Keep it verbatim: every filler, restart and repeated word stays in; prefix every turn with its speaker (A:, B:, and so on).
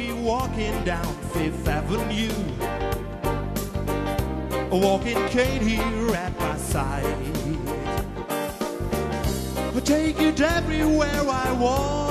A: me walking down Fifth Avenue, a walking cane here at my side. I take it everywhere I want.